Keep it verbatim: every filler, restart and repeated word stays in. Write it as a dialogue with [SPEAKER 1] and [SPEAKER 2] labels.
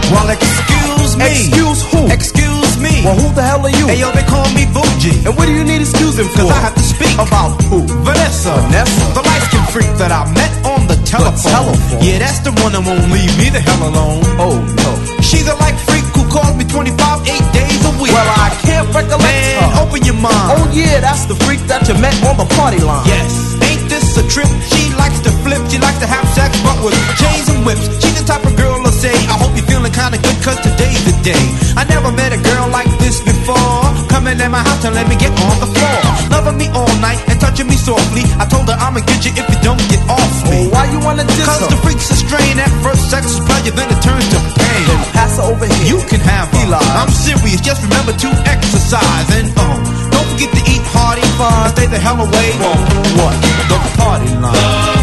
[SPEAKER 1] Well, excuse me.
[SPEAKER 2] Excuse who?
[SPEAKER 1] Excuse me.
[SPEAKER 2] Well, who the hell are you?
[SPEAKER 1] Hey, yo, they call me Bougie.
[SPEAKER 2] And what do you need excusing for?
[SPEAKER 1] Cause I have to speak
[SPEAKER 2] about who?
[SPEAKER 1] Vanessa.
[SPEAKER 2] Vanessa.
[SPEAKER 1] The light-skinned freak that I met on the telephone.
[SPEAKER 2] The telephone.
[SPEAKER 1] Yeah, that's the one that won't leave me the hell alone.
[SPEAKER 2] Oh, no.
[SPEAKER 1] She's a like freak who calls me twenty-five, eight days a week.
[SPEAKER 2] Well, I can't recollect
[SPEAKER 1] Man,
[SPEAKER 2] her.
[SPEAKER 1] open your mind.
[SPEAKER 2] Oh, yeah, that's the freak that you met on the party line.
[SPEAKER 1] Yes. Ain't this a trip? She likes to flip. She likes to have sex, but with chains and whips. She's the type of girl to say, I hope you're feeling kinda good, cause today's the day. I never met a girl like this before. Coming in my house and let me get on the floor. Loving me all night and touching me softly. I told her I'ma get you if you don't get off me.
[SPEAKER 2] Oh, why you wanna diss
[SPEAKER 1] Cause
[SPEAKER 2] her?
[SPEAKER 1] the freak's a strain. At first sex is pleasure, then it turns to pain.
[SPEAKER 2] Then pass her over here.
[SPEAKER 1] You can have her.
[SPEAKER 2] Eli.
[SPEAKER 1] I'm serious, just remember to exercise. And um, don't forget to eat hearty. Fine. Stay the hell away from
[SPEAKER 2] what?
[SPEAKER 1] the party line.